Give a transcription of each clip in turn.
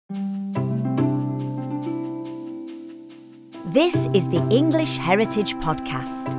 This is the English Heritage Podcast.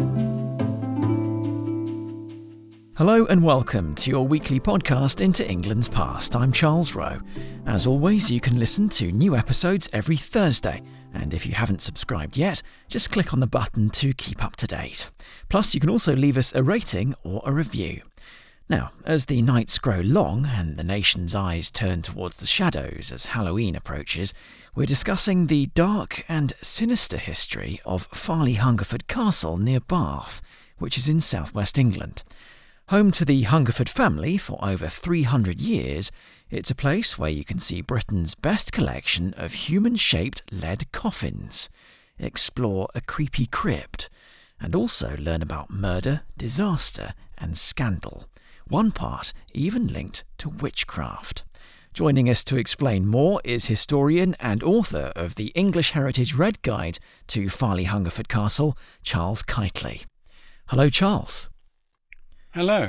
Hello and welcome to your weekly podcast into England's past. I'm Charles Rowe. As always, you can listen to new episodes every Thursday, and if you haven't subscribed yet, just click on the button to keep up to date. Plus, you can also leave us a rating or a review. Now, as the nights grow long and the nation's eyes turn towards the shadows as Halloween approaches, we're discussing the dark and sinister history of Farley Hungerford Castle near Bath, which is in southwest England. Home to the Hungerford family for over 300 years, it's a place where you can see Britain's best collection of human-shaped lead coffins, explore a creepy crypt, and also learn about murder, disaster and scandal. One part even linked to witchcraft. Joining us to explain more is historian and author of the English Heritage Red Guide to Farley Hungerford Castle, Charles Keightley. Hello, Charles. Hello.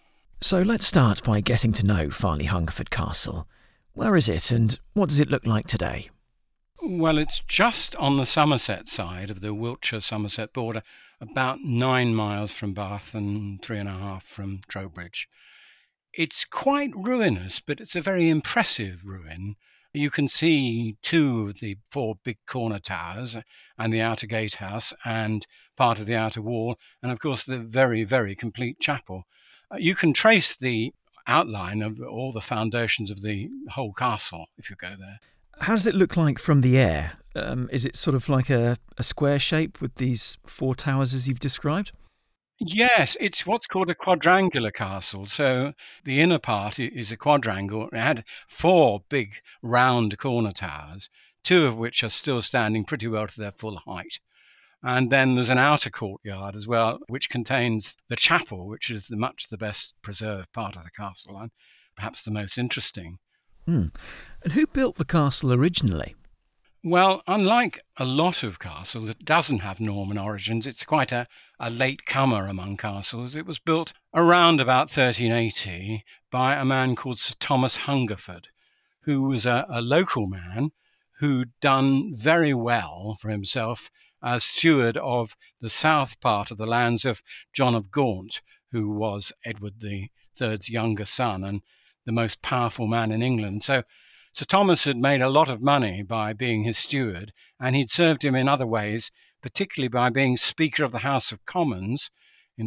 So let's start by getting to know Farley Hungerford Castle. Where is it and what does it look like today? Well, it's just on the Somerset side of the Wiltshire-Somerset border, about 9 miles from Bath and 3.5 from Trowbridge. It's quite ruinous, but it's a very impressive ruin. You can see 2 of the 4 big corner towers and the outer gatehouse and part of the outer wall, and of course the very, very complete chapel. You can trace the outline of all the foundations of the whole castle if you go there. How does it look like from the air? Is it sort of like a square shape with these 4 towers as you've described? Yes, it's what's called a quadrangular castle. So the inner part is a quadrangle. It had 4 big round corner towers, 2 of which are still standing pretty well to their full height. And then there's an outer courtyard as well, which contains the chapel, which is much the best preserved part of the castle and perhaps the most interesting. And who built the castle originally? Well, unlike a lot of castles, it doesn't have Norman origins. It's quite a late comer among castles. It was built around about 1380 by a man called Sir Thomas Hungerford, who was a local man who'd done very well for himself as steward of the south part of the lands of John of Gaunt, who was Edward III's younger son and the most powerful man in England. So Sir Thomas had made a lot of money by being his steward, and he'd served him in other ways, particularly by being Speaker of the House of Commons in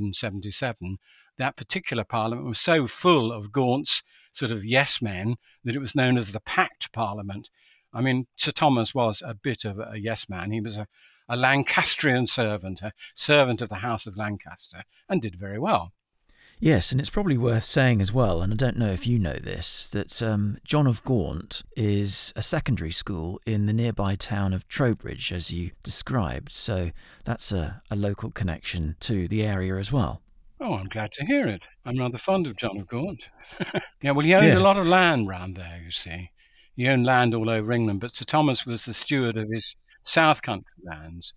1377. That particular parliament was so full of Gaunt's sort of yes men that it was known as the Packed Parliament. I mean, Sir Thomas was a bit of a yes man. He was a Lancastrian servant, a servant of the House of Lancaster, and did very well. Yes, and it's probably worth saying as well, and I don't know if you know this, that John of Gaunt is a secondary school in the nearby town of Trowbridge, as you described, so that's a local connection to the area as well. Oh, I'm glad to hear it. I'm rather fond of John of Gaunt. Yeah, well, he owned a lot of land round there, you see. He owned land all over England, but Sir Thomas was the steward of his South Country lands.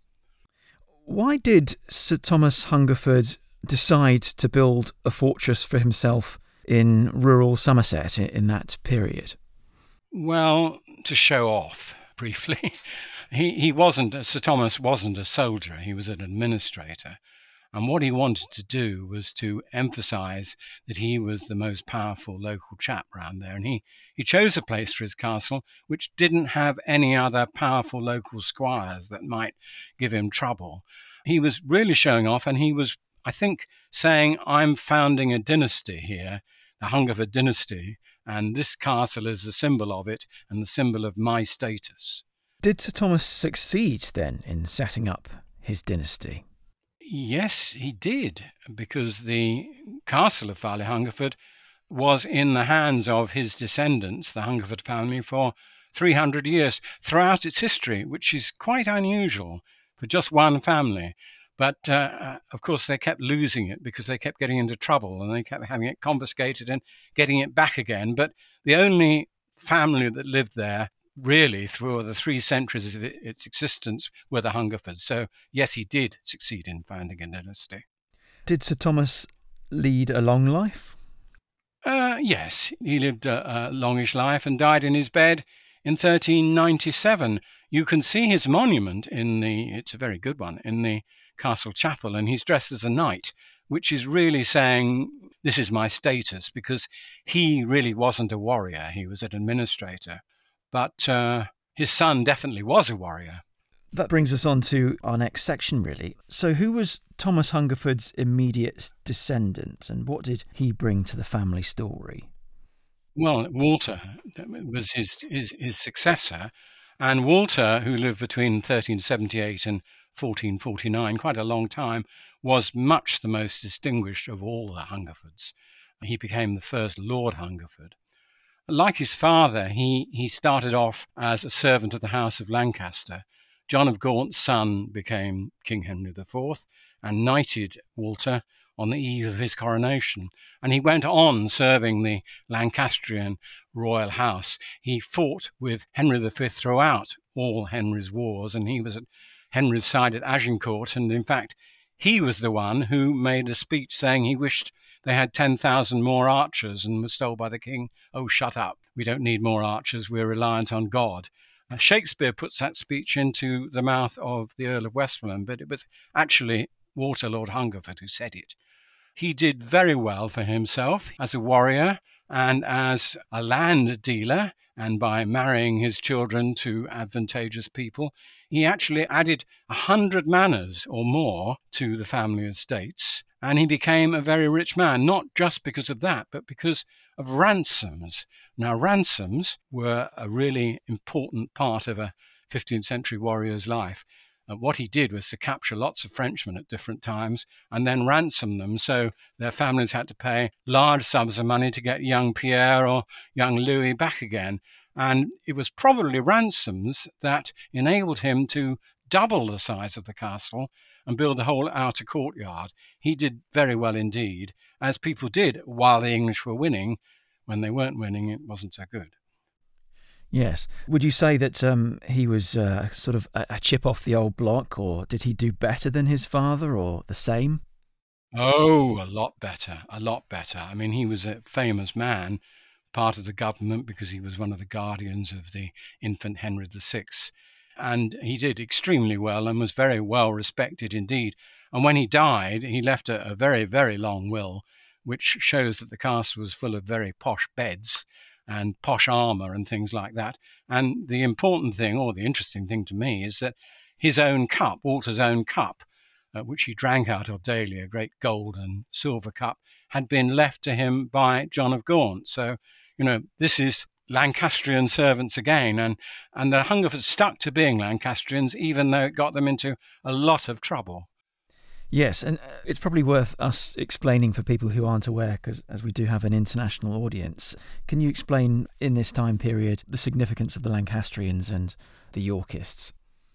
Why did Sir Thomas Hungerford decide to build a fortress for himself in rural Somerset in that period? Well, to show off, briefly. Sir Thomas wasn't a soldier, he was an administrator. And what he wanted to do was to emphasise that he was the most powerful local chap round there. And he chose a place for his castle which didn't have any other powerful local squires that might give him trouble. He was really showing off, and he was, I think, saying, I'm founding a dynasty here, the Hungerford dynasty, and this castle is the symbol of it and the symbol of my status. Did Sir Thomas succeed then in setting up his dynasty? Yes, he did, because the castle of Farley Hungerford was in the hands of his descendants, the Hungerford family, for 300 years throughout its history, which is quite unusual for just one family. But, of course, they kept losing it because they kept getting into trouble and they kept having it confiscated and getting it back again. But the only family that lived there really through the 3 centuries of its existence were the Hungerfords. So, yes, he did succeed in founding a dynasty. Did Sir Thomas lead a long life? Yes, he lived a longish life and died in his bed in 1397. You can see his monument it's a very good one, in the castle chapel, and he's dressed as a knight, which is really saying, this is my status, because he really wasn't a warrior, he was an administrator. But his son definitely was a warrior. That brings us on to our next section, really. So who was Thomas Hungerford's immediate descendant, and what did he bring to the family story? Well, Walter was his successor, and Walter, who lived between 1378 and 1449, quite a long time, was much the most distinguished of all the Hungerfords. He became the first Lord Hungerford. Like his father, he started off as a servant of the House of Lancaster. John of Gaunt's son became King Henry IV and knighted Walter on the eve of his coronation. And he went on serving the Lancastrian royal house. He fought with Henry V throughout all Henry's wars, and he was at Henry's side at Agincourt. And in fact, he was the one who made a speech saying he wished they had 10,000 more archers, and was told by the king, "Oh, shut up. We don't need more archers. We're reliant on God." Shakespeare puts that speech into the mouth of the Earl of Westmoreland, but it was actually Walter Lord Hungerford who said it. He did very well for himself as a warrior and as a land dealer, and by marrying his children to advantageous people. He actually added 100 manors or more to the family estates, and he became a very rich man, not just because of that, but because of ransoms. Now, ransoms were a really important part of a 15th century warrior's life. What he did was to capture lots of Frenchmen at different times and then ransom them, so their families had to pay large sums of money to get young Pierre or young Louis back again. And it was probably ransoms that enabled him to double the size of the castle and build a whole outer courtyard. He did very well indeed, as people did while the English were winning. When they weren't winning, it wasn't so good. Yes. Would you say that he was sort of a chip off the old block, or did he do better than his father, or the same? Oh, a lot better, a lot better. I mean, he was a famous man, part of the government because he was one of the guardians of the infant Henry VI. And he did extremely well and was very well respected indeed. And when he died, he left a very, very long will, which shows that the castle was full of very posh beds and posh armour and things like that. And the important thing, or the interesting thing to me, is that his own cup, Walter's own cup, which he drank out of daily, a great gold and silver cup, had been left to him by John of Gaunt. So, this is Lancastrian servants again, and the Hungerfords stuck to being Lancastrians, even though it got them into a lot of trouble. Yes, and it's probably worth us explaining for people who aren't aware, because as we do have an international audience, can you explain in this time period the significance of the Lancastrians and the Yorkists?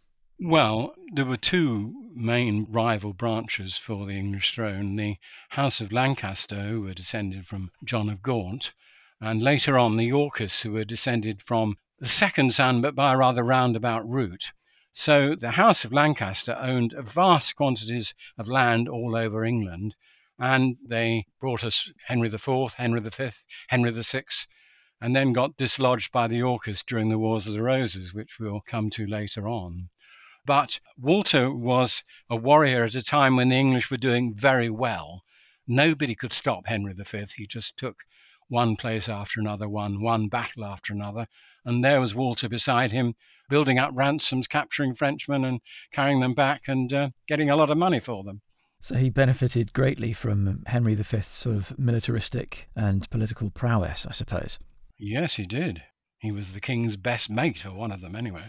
Well, there were two main rival branches for the English throne, the House of Lancaster, who were descended from John of Gaunt, and later on the Yorkists, who were descended from the second son, but by a rather roundabout route. So the House of Lancaster owned vast quantities of land all over England, and they brought us Henry IV, Henry V, Henry VI, and then got dislodged by the Yorkists during the Wars of the Roses, which we'll come to later on. But Walter was a warrior at a time when the English were doing very well. Nobody could stop Henry V. He just took one place after another, one battle after another, and there was Walter beside him, building up ransoms, capturing Frenchmen and carrying them back and getting a lot of money for them. So he benefited greatly from Henry V's sort of militaristic and political prowess, I suppose. Yes, he did. He was the king's best mate, or one of them anyway.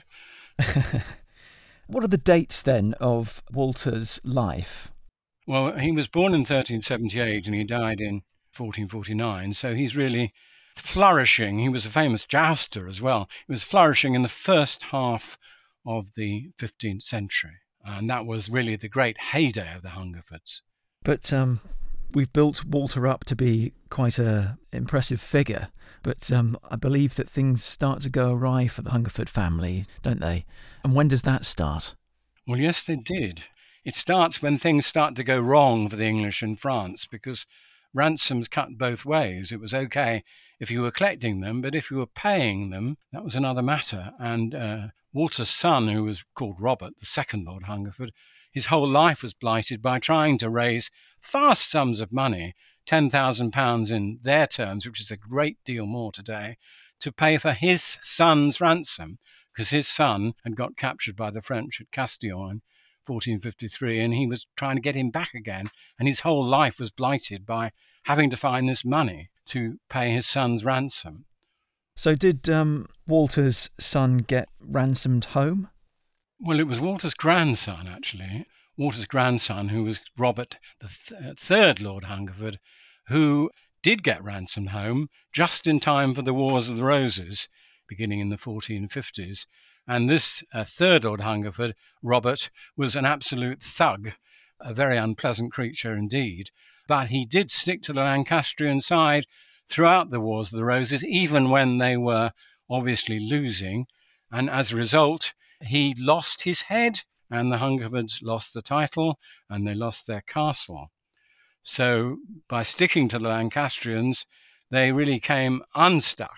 What are the dates then of Walter's life? Well, he was born in 1378 and he died in 1449, so he's really flourishing. He was a famous jouster as well. He was flourishing in the first half of the 15th century, and that was really the great heyday of the Hungerfords. But we've built Walter up to be quite an impressive figure, but I believe that things start to go awry for the Hungerford family, don't they? And when does that start? Well, yes, they did. It starts when things start to go wrong for the English in France, because ransoms cut both ways. It was okay if you were collecting them, but if you were paying them, that was another matter. And Walter's son, who was called Robert, the second Lord Hungerford, his whole life was blighted by trying to raise vast sums of money, £10,000 in their terms, which is a great deal more today, to pay for his son's ransom, because his son had got captured by the French at Castillon in 1453, and he was trying to get him back again, and his whole life was blighted by having to find this money to pay his son's ransom. So did Walter's son get ransomed home? Well, it was Walter's grandson, actually. Walter's grandson, who was Robert, the third Lord Hungerford, who did get ransomed home just in time for the Wars of the Roses, beginning in the 1450s. And this third Lord Hungerford, Robert, was an absolute thug, a very unpleasant creature indeed. But he did stick to the Lancastrian side throughout the Wars of the Roses, even when they were obviously losing. And as a result, he lost his head, and the Hungerfords lost the title, and they lost their castle. So by sticking to the Lancastrians, they really came unstuck.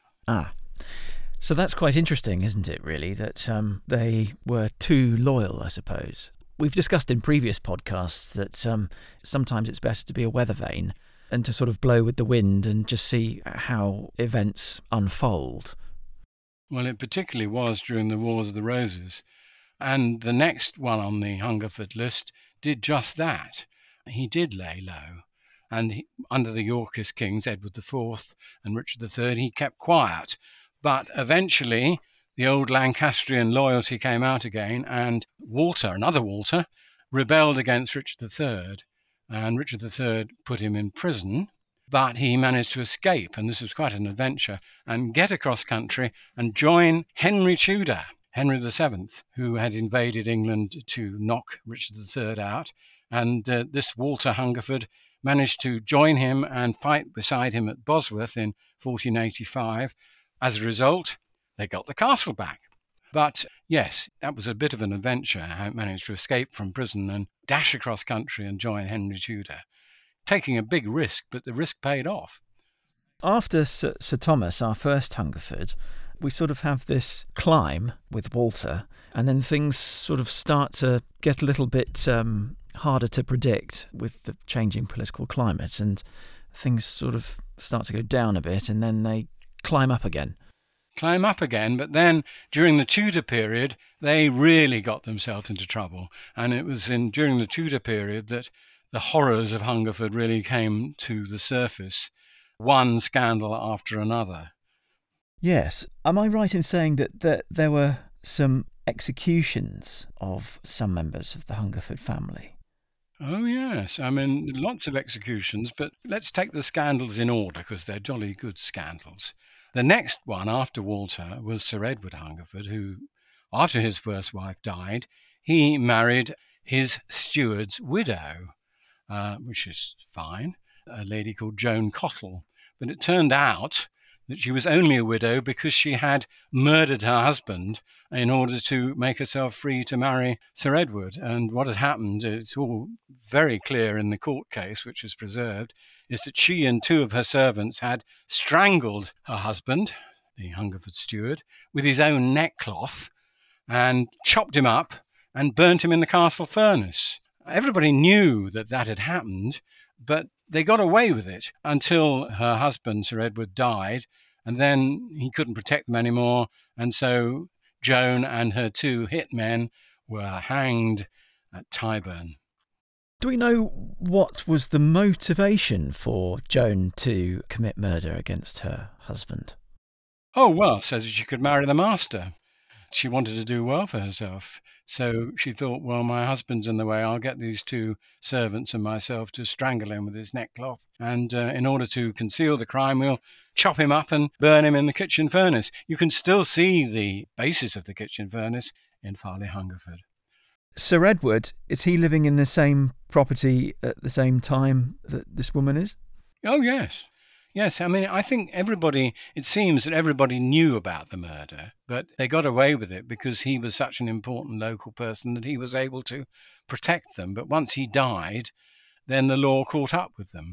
So that's quite interesting, isn't it, really, that they were too loyal, I suppose. We've discussed in previous podcasts that sometimes it's better to be a weather vane and to sort of blow with the wind and just see how events unfold. Well, it particularly was during the Wars of the Roses. And the next one on the Hungerford list did just that. He did lay low. And under the Yorkist kings, Edward IV and Richard III, he kept quiet. But eventually, the old Lancastrian loyalty came out again, and Walter, another Walter, rebelled against Richard III. And Richard III put him in prison, but he managed to escape, and this was quite an adventure, and get across country and join Henry Tudor, Henry VII, who had invaded England to knock Richard III out. And this Walter Hungerford managed to join him and fight beside him at Bosworth in 1485. As a result, they got the castle back. But yes, that was a bit of an adventure, how it managed to escape from prison and dash across country and join Henry Tudor. Taking a big risk, but the risk paid off. After Sir Thomas, our first Hungerford, we sort of have this climb with Walter, and then things sort of start to get a little bit harder to predict with the changing political climate, and things sort of start to go down a bit, and then they climb up again. But then during the Tudor period, they really got themselves into trouble. And it was during the Tudor period that the horrors of Hungerford really came to the surface, one scandal after another. Yes. Am I right in saying that there were some executions of some members of the Hungerford family? Oh, yes. I mean, lots of executions, but let's take the scandals in order because they're jolly good scandals. The next one after Walter was Sir Edward Hungerford, who, after his first wife died, he married his steward's widow, which is fine, a lady called Joan Cottle. But it turned out that she was only a widow because she had murdered her husband in order to make herself free to marry Sir Edward. And what had happened, it's all very clear in the court case, which is preserved, is that she and two of her servants had strangled her husband, the Hungerford steward, with his own neckcloth and chopped him up and burnt him in the castle furnace. Everybody knew that had happened, but they got away with it until her husband, Sir Edward, died, and then he couldn't protect them anymore, and so Joan and her two hitmen were hanged at Tyburn. Do we know what was the motivation for Joan to commit murder against her husband? Oh, well, so that she could marry the master. She wanted to do well for herself. So she thought, well, my husband's in the way. I'll get these two servants and myself to strangle him with his neckcloth. And in order to conceal the crime, we'll chop him up and burn him in the kitchen furnace. You can still see the basis of the kitchen furnace in Farley Hungerford. Sir Edward, is he living in the same property at the same time that this woman is? Oh, yes. Yes, I mean, I think it seems that everybody knew about the murder, but they got away with it because he was such an important local person that he was able to protect them. But once he died, then the law caught up with them.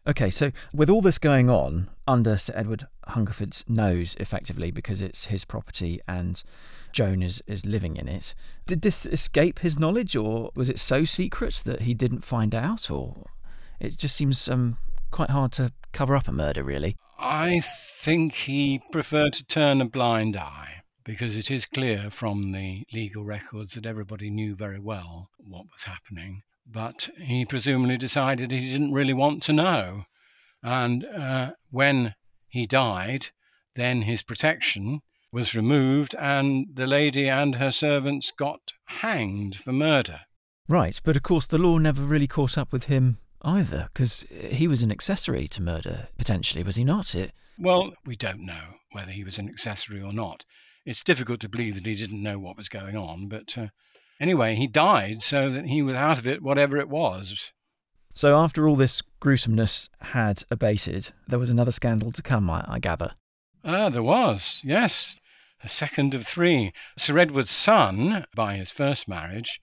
Okay, so with all this going on under Sir Edward Hungerford's nose, effectively, because it's his property and Joan is living in it, did this escape his knowledge, or was it so secret that he didn't find out? Or it just seems quite hard to cover up a murder, really. I think he preferred to turn a blind eye, because it is clear from the legal records that everybody knew very well what was happening. But he presumably decided he didn't really want to know. And when he died, then his protection was removed and the lady and her servants got hanged for murder. Right, but of course the law never really caught up with him either, because he was an accessory to murder, potentially, was he not? Well, we don't know whether he was an accessory or not. It's difficult to believe that he didn't know what was going on, but anyway, he died so that he was out of it, whatever it was. So after all this gruesomeness had abated, there was another scandal to come, I gather. There was, yes. A second of three. Sir Edward's son, by his first marriage,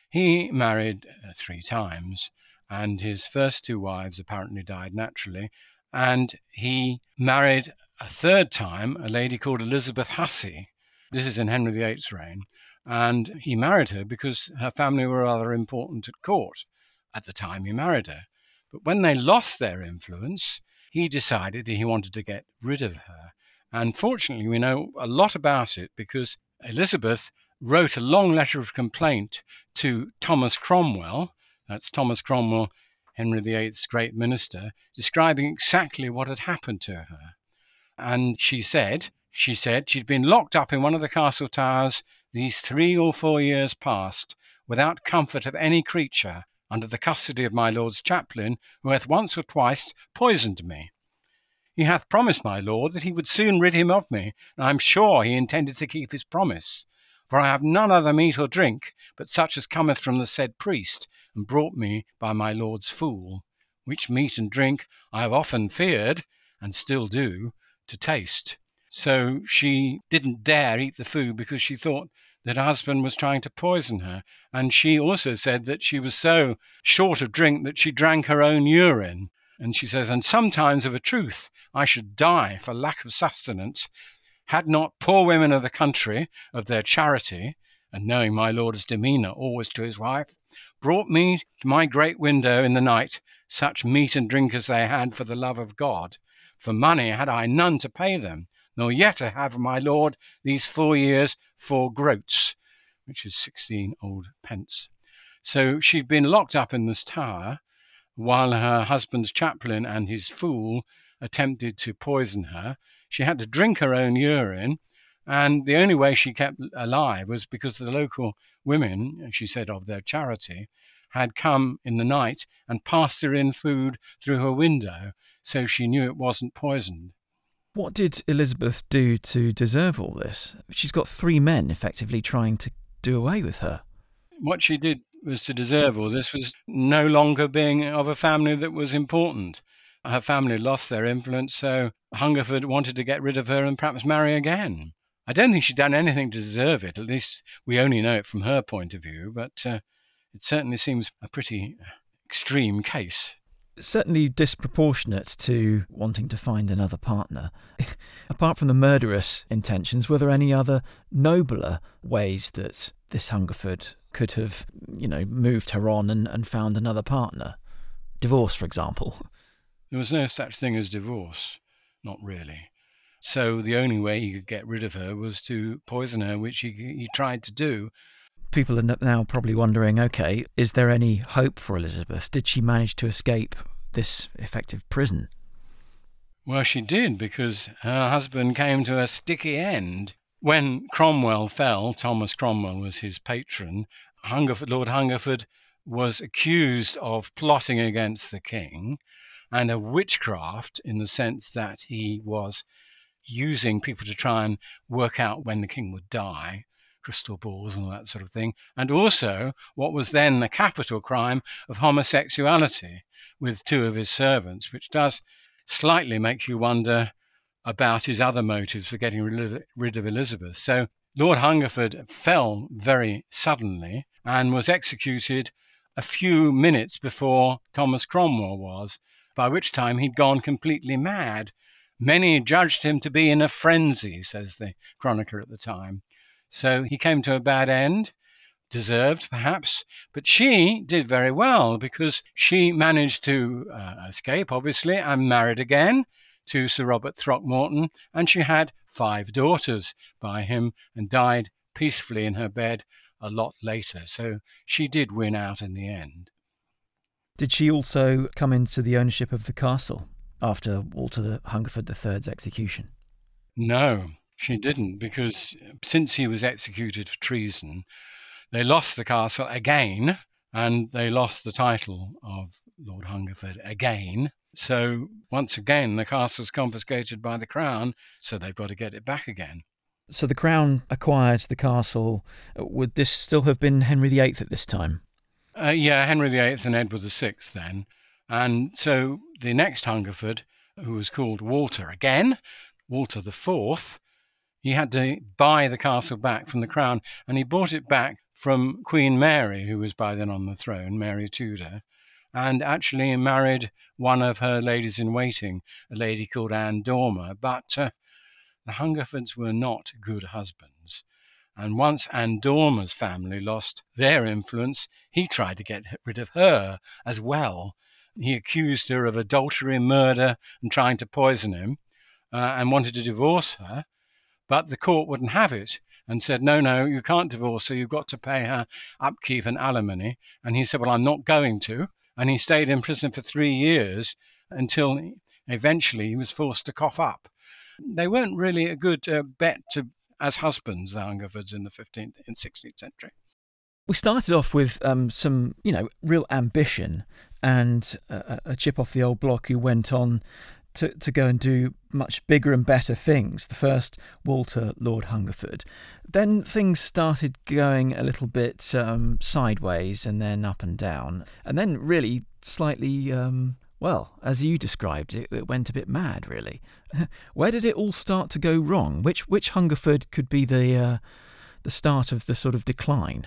he married 3 times, and his first 2 wives apparently died naturally, and he married a 3rd time a lady called Elizabeth Hussey. This is in Henry VIII's reign, and he married her because her family were rather important at court at the time he married her. But when they lost their influence, he decided he wanted to get rid of her. And fortunately, we know a lot about it because Elizabeth wrote a long letter of complaint to Thomas Cromwell, that's Thomas Cromwell, Henry VIII's great minister, describing exactly what had happened to her. And she said she'd been locked up in one of the castle towers these 3 or 4 years past, without comfort of any creature, under the custody of my lord's chaplain, who hath once or twice poisoned me. He hath promised my lord that he would soon rid him of me, and I am sure he intended to keep his promise. For I have none other meat or drink, but such as cometh from the said priest, and brought me by my lord's fool, which meat and drink I have often feared, and still do, to taste. So she didn't dare eat the food because she thought that her husband was trying to poison her. And she also said that she was so short of drink that she drank her own urine. And she says, and sometimes of a truth I should die for lack of sustenance, had not poor women of the country, of their charity, and knowing my lord's demeanour always to his wife, brought me to my great window in the night such meat and drink as they had for the love of God. For money had I none to pay them, nor yet have my lord these 4 years 4 groats, which is 16 old pence. So she'd been locked up in this tower, while her husband's chaplain and his fool attempted to poison her. She had to drink her own urine, and the only way she kept alive was because the local women, she said of their charity, had come in the night and passed her in food through her window, so she knew it wasn't poisoned. What did Elizabeth do to deserve all this? She's got 3 men effectively trying to do away with her. What she did was to deserve all this was no longer being of a family that was important. Her family lost their influence, so Hungerford wanted to get rid of her and perhaps marry again. I don't think she'd done anything to deserve it, at least we only know it from her point of view, but it certainly seems a pretty extreme case. Certainly disproportionate to wanting to find another partner. Apart from the murderous intentions, were there any other nobler ways that this Hungerford could have, moved her on and found another partner? Divorce, for example. There was no such thing as divorce, not really. So the only way he could get rid of her was to poison her, which he tried to do. People are now probably wondering, okay, is there any hope for Elizabeth? Did she manage to escape this effective prison? Well, she did, because her husband came to a sticky end. When Cromwell fell, Thomas Cromwell was his patron, Lord Hungerford was accused of plotting against the king and of witchcraft, in the sense that he was using people to try and work out when the king would die, crystal balls and all that sort of thing, and also what was then the capital crime of homosexuality with 2 of his servants, which does slightly make you wonder about his other motives for getting rid of Elizabeth. So Lord Hungerford fell very suddenly and was executed a few minutes before Thomas Cromwell was. by which time he'd gone completely mad. Many judged him to be in a frenzy, says the chronicler at the time. So he came to a bad end, deserved perhaps, but she did very well because she managed to escape, obviously, and married again to Sir Robert Throckmorton, and she had 5 daughters by him and died peacefully in her bed a lot later. So she did win out in the end. Did she also come into the ownership of the castle after Walter Hungerford III's execution? No, she didn't, because since he was executed for treason, they lost the castle again, and they lost the title of Lord Hungerford again. So once again, the castle's confiscated by the Crown, so they've got to get it back again. So the Crown acquired the castle. Would this still have been Henry VIII at this time? Yeah, Henry VIII and Edward VI then. And so the next Hungerford, who was called Walter again, Walter IV, he had to buy the castle back from the Crown, and he bought it back from Queen Mary, who was by then on the throne, Mary Tudor, and actually married one of her ladies-in-waiting, a lady called Anne Dormer. But the Hungerfords were not good husbands. And once Anne Dormer's family lost their influence, he tried to get rid of her as well. He accused her of adultery, murder, and trying to poison him, and wanted to divorce her. But the court wouldn't have it and said, no, you can't divorce her. You've got to pay her upkeep and alimony. And he said, well, I'm not going to. And he stayed in prison for 3 years until eventually he was forced to cough up. They weren't really a good bet as husbands, the Hungerfords, in the 15th and 16th century. We started off with some, real ambition and a chip off the old block who went on to go and do much bigger and better things. The first, Walter Lord Hungerford. Then things started going a little bit sideways and then up and down. And then really slightly, as you described it, it went a bit mad, really. Where did it all start to go wrong? Which Hungerford could be the start of the sort of decline?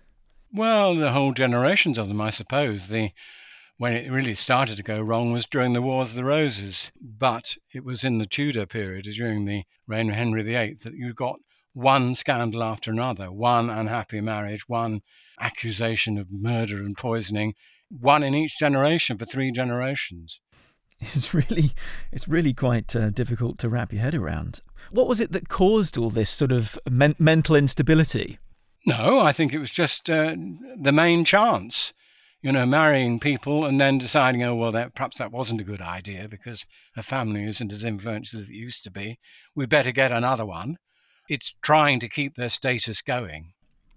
Well, the whole generations of them, I suppose. When it really started to go wrong was during the Wars of the Roses. But it was in the Tudor period, during the reign of Henry VIII, that you got one scandal after another, one unhappy marriage, one accusation of murder and poisoning, one in each generation for 3 generations. It's really quite difficult to wrap your head around. What was it that caused all this sort of mental instability? No, I think it was just the main chance. Marrying people and then deciding, perhaps that wasn't a good idea because her family isn't as influential as it used to be. We better get another one. It's trying to keep their status going.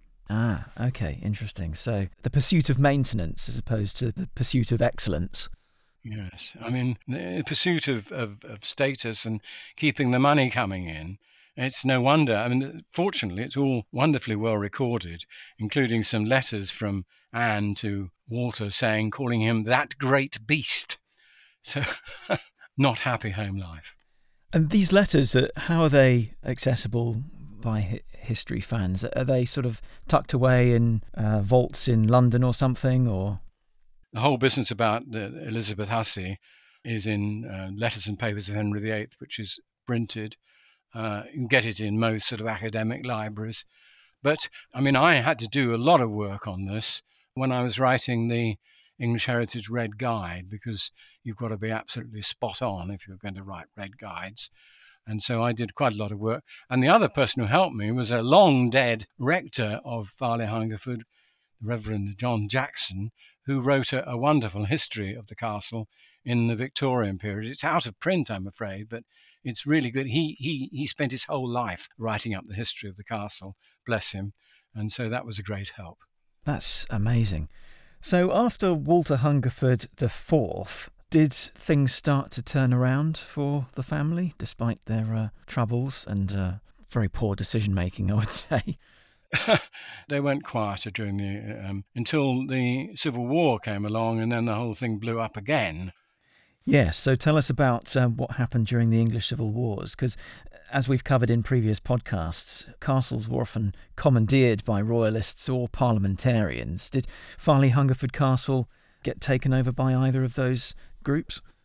Ah, okay, interesting. So the pursuit of maintenance as opposed to the pursuit of excellence. Yes, I mean, the pursuit of status and keeping the money coming in. It's no wonder. I mean, fortunately, it's all wonderfully well recorded, including some letters from Anne to Walter calling him that great beast. So, not happy home life. And these letters, how are they accessible by history fans? Are they sort of tucked away in vaults in London or something, or? The whole business about Elizabeth Hussey is in Letters and Papers of Henry VIII, which is printed. You can get it in most sort of academic libraries. But, I mean, I had to do a lot of work on this when I was writing the English Heritage Red Guide, because you've got to be absolutely spot on if you're going to write red guides. And so I did quite a lot of work. And the other person who helped me was a long dead rector of Farleigh Hungerford, the Reverend John Jackson, who wrote a wonderful history of the castle in the Victorian period. It's out of print, I'm afraid, but it's really good. He spent his whole life writing up the history of the castle, bless him. And so that was a great help. That's amazing. So after Walter Hungerford IV, did things start to turn around for the family, despite their troubles and very poor decision-making, I would say? They went quieter during until the Civil War came along, and then the whole thing blew up again. Yes, so tell us about what happened during the English Civil Wars, because as we've covered in previous podcasts, castles were often commandeered by royalists or parliamentarians. Did Farleigh Hungerford Castle get taken over by either of those groups?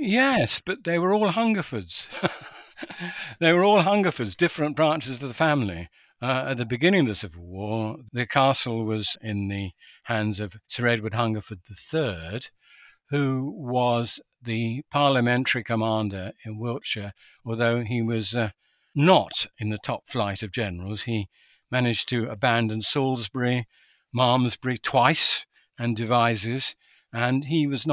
Yes, but they were all Hungerfords. They were all Hungerfords, different branches of the family. At the beginning of the Civil War, the castle was in the hands of Sir Edward Hungerford III, who was the parliamentary commander in Wiltshire, although he was not in the top flight of generals. He managed to abandon Salisbury, Malmesbury twice, and Devizes, and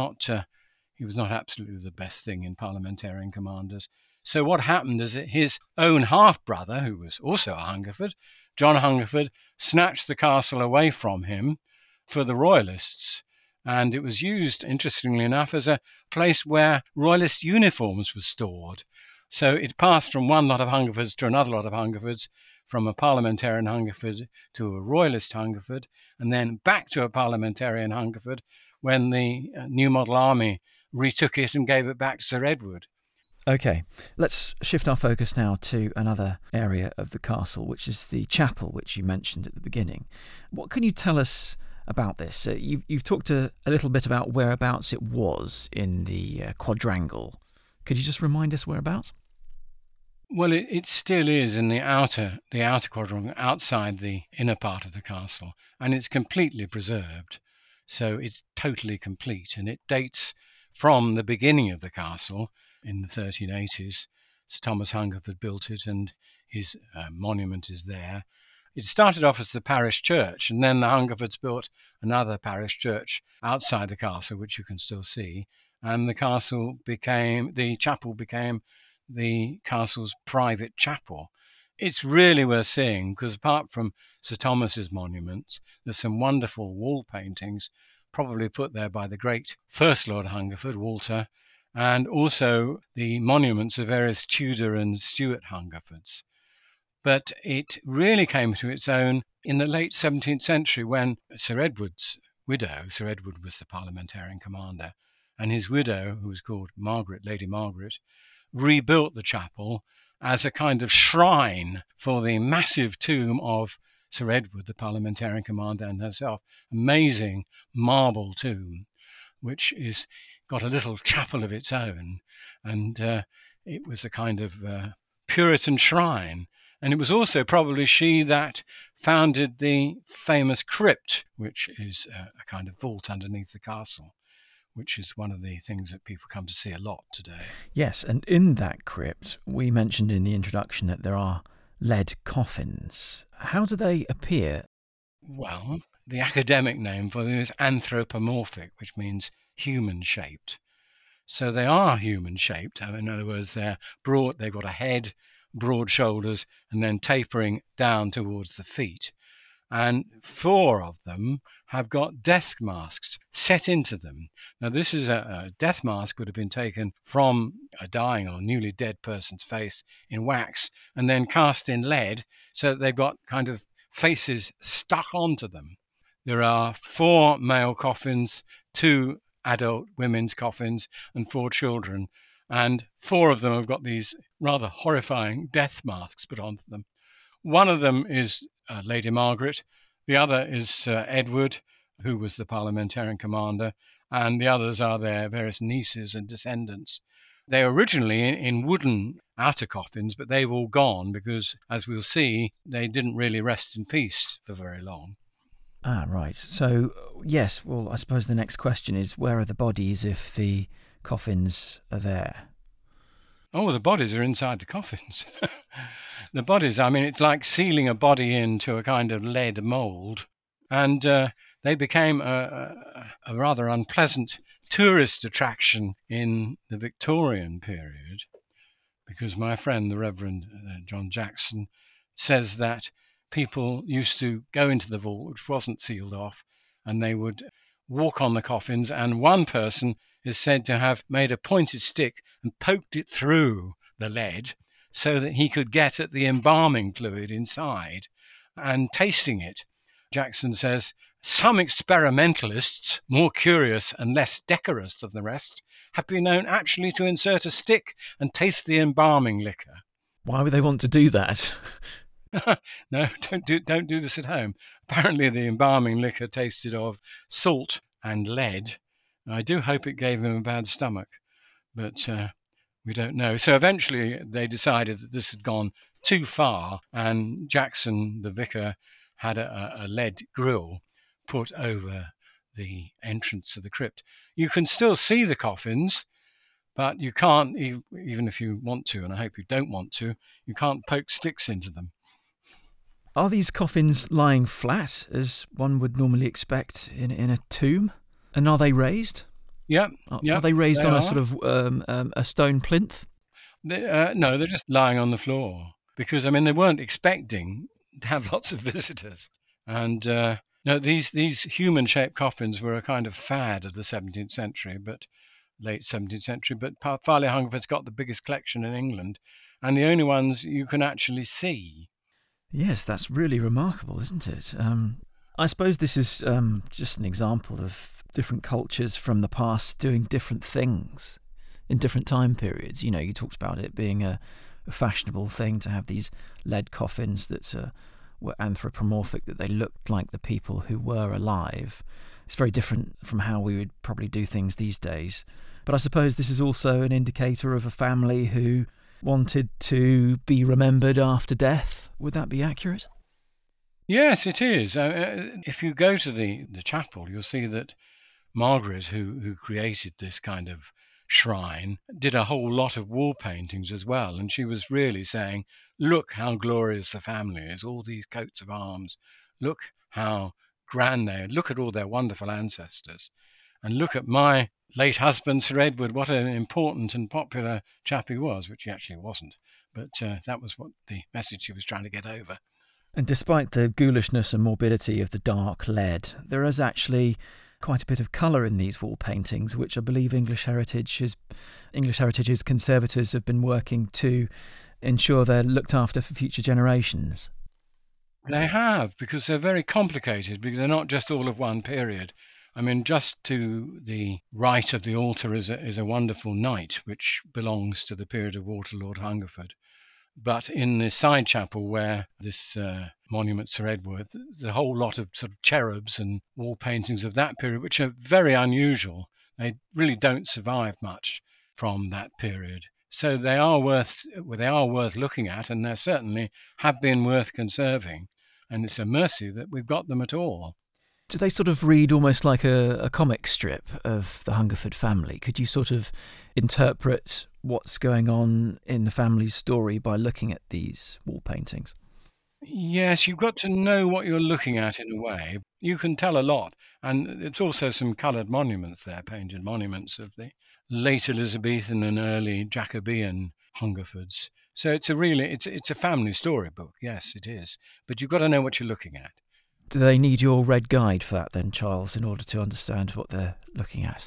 he was not absolutely the best thing in parliamentarian commanders. So what happened is that his own half-brother, who was also a Hungerford, John Hungerford, snatched the castle away from him for the Royalists. And it was used, interestingly enough, as a place where Royalist uniforms were stored. So it passed from one lot of Hungerfords to another lot of Hungerfords, from a parliamentarian Hungerford to a Royalist Hungerford, and then back to a parliamentarian Hungerford when the New Model Army retook it and gave it back to Sir Edward. Okay, let's shift our focus now to another area of the castle, which is the chapel, which you mentioned at the beginning. What can you tell us about this? You've talked a little bit about whereabouts it was in the quadrangle. Could you just remind us whereabouts? Well, it still is in the outer quadrangle, outside the inner part of the castle, and it's completely preserved. So it's totally complete, and it dates from the beginning of the castle in the 1380s. Sir Thomas Hungerford built it, and his monument is there. It started off as the parish church, and then the Hungerfords built another parish church outside the castle, which you can still see, and the chapel became the castle's private chapel. It's really worth seeing because apart from Sir Thomas's monument, there's some wonderful wall paintings, probably put there by the great First Lord Hungerford, Walter, and also the monuments of various Tudor and Stuart Hungerfords. But it really came to its own in the late 17th century when Sir Edward's widow, Sir Edward was the parliamentarian commander, and his widow, who was called Margaret, Lady Margaret, rebuilt the chapel as a kind of shrine for the massive tomb of Sir Edward, the parliamentarian commander, and herself. Amazing marble tomb, which is got a little chapel of its own. And it was a kind of Puritan shrine. And it was also probably she that founded the famous crypt, which is a kind of vault underneath the castle, which is one of the things that people come to see a lot today. Yes, and in that crypt, we mentioned in the introduction that there are lead coffins. How do they appear? Well, the academic name for them is anthropomorphic, which means human-shaped. So they are human-shaped. In other words, they're broad, they've got a head, broad shoulders, and then tapering down towards the feet. And 4 of them have got death masks set into them. Now, this is a death mask would have been taken from a dying or newly dead person's face in wax and then cast in lead so that they've got kind of faces stuck onto them. There are 4 male coffins, 2 adult women's coffins, and 4 children. And 4 of them have got these rather horrifying death masks put onto them. One of them is Lady Margaret, the other is Edward, who was the parliamentarian commander, and the others are their various nieces and descendants. They were originally in wooden outer coffins, but they've all gone because, as we'll see, they didn't really rest in peace for very long. Ah, right. So, yes, well, I suppose the next question is, where are the bodies if the coffins are there? Oh, the bodies are inside the coffins. The bodies, I mean, it's like sealing a body into a kind of lead mould. And they became a rather unpleasant tourist attraction in the Victorian period, because my friend, the Reverend John Jackson, says that people used to go into the vault, which wasn't sealed off, and they would walk on the coffins, and one person is said to have made a pointed stick and poked it through the lead so that he could get at the embalming fluid inside and tasting it. Jackson says, some experimentalists, more curious and less decorous than the rest, have been known actually to insert a stick and taste the embalming liquor. Why would they want to do that? No, don't do this at home. Apparently the embalming liquor tasted of salt and lead. I do hope it gave him a bad stomach. but we don't know. So eventually they decided that this had gone too far, and Jackson, the vicar, had a lead grill put over the entrance to the crypt. You can still see the coffins, but you can't, even if you want to, and I hope you don't want to, you can't poke sticks into them. Are these coffins lying flat, as one would normally expect in a tomb? And are they raised? Yeah. Are they raised on a sort of a stone plinth? No, they're just lying on the floor because, I mean, they weren't expecting to have lots of visitors. And no, these human-shaped coffins were a kind of fad of the 17th century, but late 17th century. But Farley Hungerford's got the biggest collection in England, and the only ones you can actually see. Yes, that's really remarkable, isn't it? I suppose this is just an example of different cultures from the past doing different things in different time periods. You know, you talked about it being a fashionable thing to have these lead coffins that were anthropomorphic, that they looked like the people who were alive. It's very different from how we would probably do things these days. But I suppose this is also an indicator of a family who wanted to be remembered after death. Would that be accurate? Yes, it is. If you go to the chapel, you'll see that Margaret, who created this kind of shrine, did a whole lot of wall paintings as well. And she was really saying, look how glorious the family is, all these coats of arms. Look how grand they are. Look at all their wonderful ancestors. And look at my late husband, Sir Edward, what an important and popular chap he was, which he actually wasn't. But that was what the message he was trying to get over. And despite the ghoulishness and morbidity of the dark lead, there is actually quite a bit of colour in these wall paintings, which I believe English Heritage's conservators have been working to ensure they're looked after for future generations. They have, because they're very complicated, because they're not just all of one period. I mean, just to the right of the altar is a wonderful knight, which belongs to the period of Waterlord Hungerford. But in the side chapel where this monument Sir Edward, there's a whole lot of sort of cherubs and wall paintings of that period, which are very unusual. They really don't survive much from that period. So they are worth looking at, and they certainly have been worth conserving. And it's a mercy that we've got them at all. Do they sort of read almost like a comic strip of the Hungerford family? Could you sort of interpret what's going on in the family's story by looking at these wall paintings? Yes, you've got to know what you're looking at in a way. You can tell a lot. And it's also some coloured monuments there, painted monuments of the late Elizabethan and early Jacobean Hungerfords. So it's a family storybook. Yes, it is. But you've got to know what you're looking at. Do they need your red guide for that then, Charles, in order to understand what they're looking at?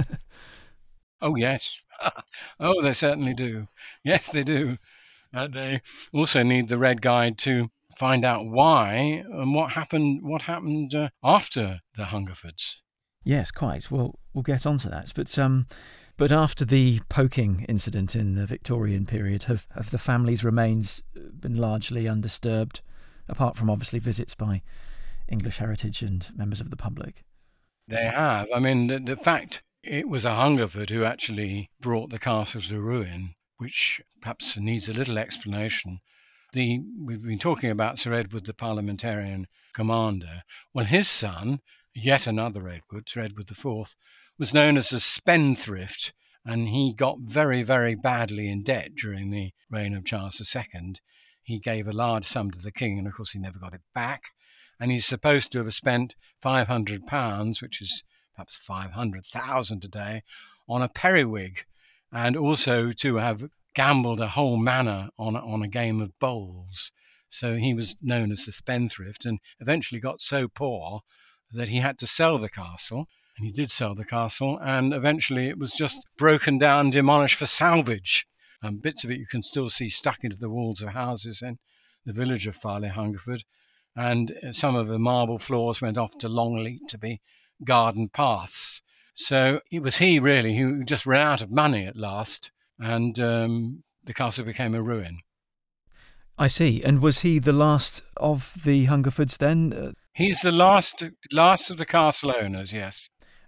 Oh, yes. Oh, they certainly do. Yes, they do. They also need the red guide to find out why and what happened after the Hungerfords. Yes, quite. Well, we'll get on to that. But after the poking incident in the Victorian period, have the family's remains been largely undisturbed, apart from obviously visits by English Heritage and members of the public? They have. I mean, the fact it was a Hungerford who actually brought the castle to ruin, which perhaps needs a little explanation. We've been talking about Sir Edward, the parliamentarian commander. Well, his son, yet another Edward, Sir Edward IV, was known as a spendthrift, and he got very, very badly in debt during the reign of Charles II. He gave a large sum to the king, and of course he never got it back. And he's supposed to have spent £500, which is perhaps 500,000 today, on a periwig, and also to have gambled a whole manor on a game of bowls. So he was known as the spendthrift, and eventually got so poor that he had to sell the castle. And he did sell the castle, and eventually it was just broken down, demolished for salvage. Bits of it you can still see stuck into the walls of houses in the village of Farley Hungerford. And some of the marble floors went off to Longleat to be garden paths. So it was he really who just ran out of money at last, and the castle became a ruin. I see. And was he the last of the Hungerfords then? He's the last of the castle owners, yes.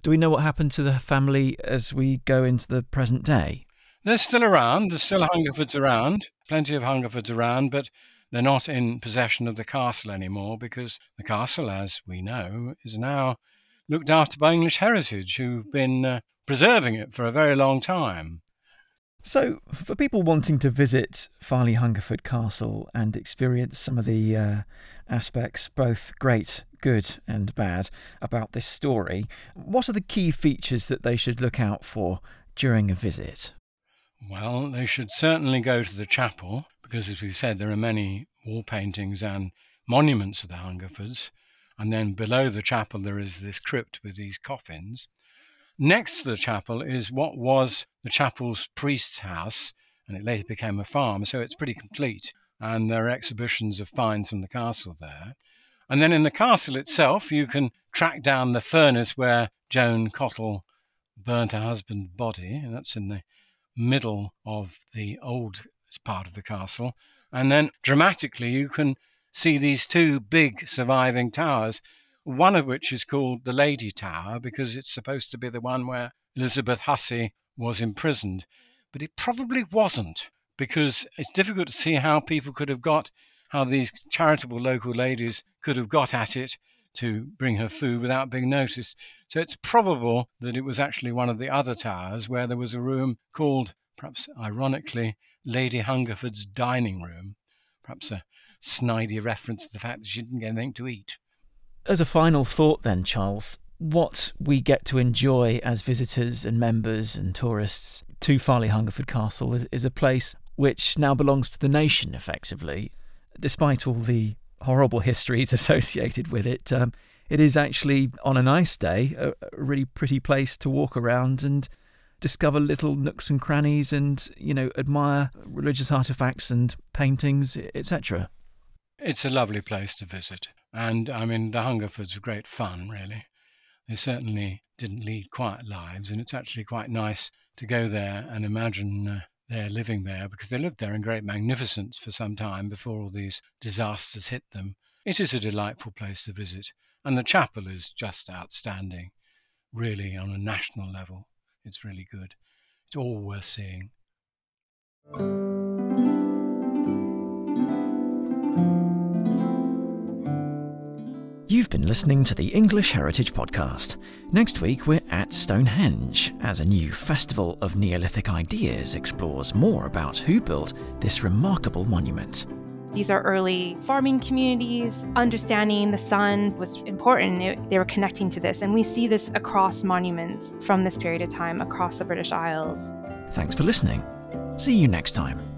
Do we know what happened to the family as we go into the present day? They're still around. There's still Hungerfords around, plenty of Hungerfords around, but they're not in possession of the castle anymore because the castle, as we know, is now looked after by English Heritage, who've been preserving it for a very long time. So, for people wanting to visit Farley Hungerford Castle and experience some of the aspects, both great, good and bad, about this story, what are the key features that they should look out for during a visit? Well, they should certainly go to the chapel because, as we've said, there are many wall paintings and monuments of the Hungerfords. And then below the chapel there is this crypt with these coffins. Next to the chapel is what was the chapel's priest's house, and it later became a farm, so it's pretty complete. And there are exhibitions of finds from the castle there. And then in the castle itself, you can track down the furnace where Joan Cottle burnt her husband's body, and that's in the middle of the old part of the castle. And then dramatically, you can see these two big surviving towers, one of which is called the Lady Tower because it's supposed to be the one where Elizabeth Hussey was imprisoned. But it probably wasn't, because it's difficult to see how these charitable local ladies could have got at it to bring her food without being noticed. So it's probable that it was actually one of the other towers where there was a room called, perhaps ironically, Lady Hungerford's dining room. Perhaps a snidey reference to the fact that she didn't get anything to eat. As a final thought then, Charles, what we get to enjoy as visitors and members and tourists to Farley Hungerford Castle is a place which now belongs to the nation, effectively. Despite all the horrible histories associated with it, it is actually, on a nice day, a really pretty place to walk around and discover little nooks and crannies and, admire religious artefacts and paintings, etc. It's a lovely place to visit. And, the Hungerfords were great fun, really. They certainly didn't lead quiet lives, and it's actually quite nice to go there and imagine they're living there, because they lived there in great magnificence for some time before all these disasters hit them. It is a delightful place to visit, and the chapel is just outstanding, really, on a national level. It's really good. It's all worth seeing. You've been listening to the English Heritage Podcast. Next week we're at Stonehenge as a new festival of Neolithic ideas explores more about who built this remarkable monument. These are early farming communities. Understanding the sun was important. They were connecting to this, and we see this across monuments from this period of time across the British Isles. Thanks for listening. See you next time.